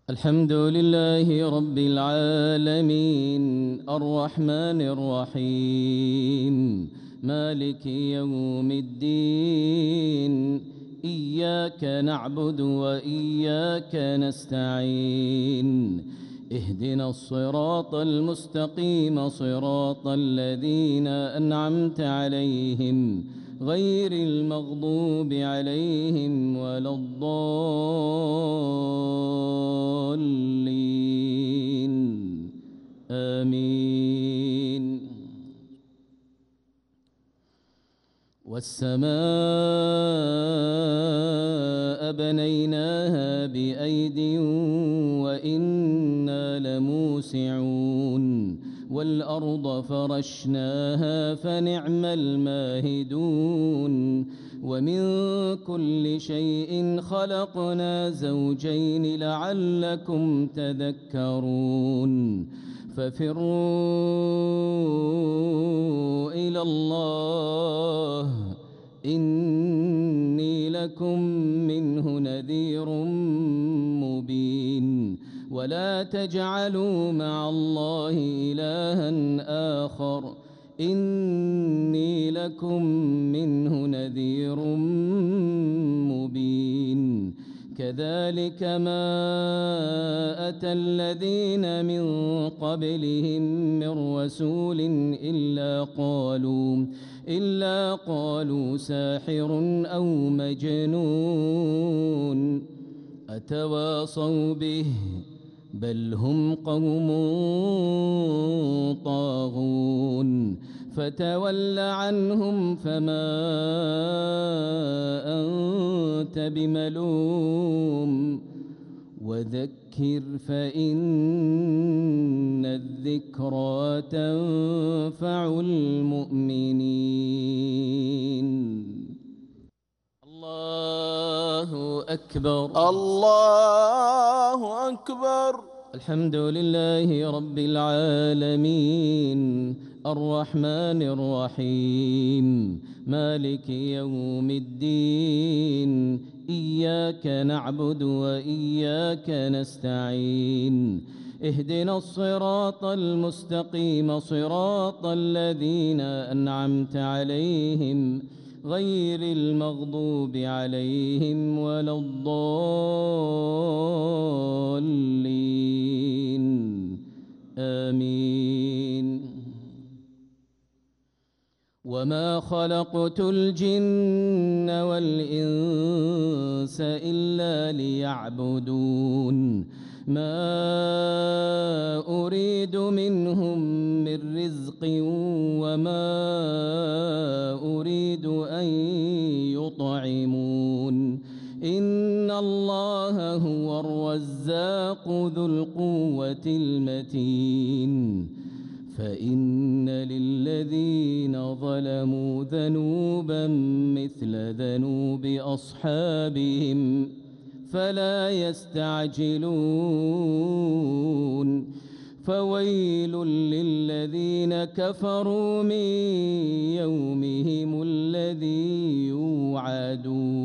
الحمد لله رب العالمين الرحمن الرحيم مالك يوم الدين إياك نعبد وإياك نستعين اهدنا الصراط المستقيم صراط الذين أنعمت عليهم غير المغضوب عليهم ولا الضالين آمين. والسماء بنيناها بأيد وإنا لموسعون والأرض فرشناها فنعم الماهدون ومن كل شيء خلقنا زوجين لعلكم تذكرون ففروا إلى الله إني لكم منه نذير مبين ولا تجعلوا مع الله إلها آخر إني لكم منه نذير مبين كذلك ما أتى الذين من قبلهم من رسول إلا قالوا ساحر أو مجنون أتواصوا به بل هم قوم طاغون فتول عنهم فما أنت بملوم وذكر فإن الذكرى تنفع المؤمنين. الله أكبر الله أكبر. الحمد لله رب العالمين الرحمن الرحيم مالك يوم الدين إياك نعبد وإياك نستعين اهدنا الصراط المستقيم صراط الذين أنعمت عليهم غير المغضوب عليهم ولا الضالين آمين. وما خلقت الجن والإنس إلا ليعبدون ما أريد منهم من رزق وما أريد أن يطعمون إن الله هو الرزاق ذو القوة المتين فإن للذين ظلموا ذنوبا مثل ذنوب أصحابهم فلا يستعجلون فويل للذين كفروا من يومهم الذي يوعدون.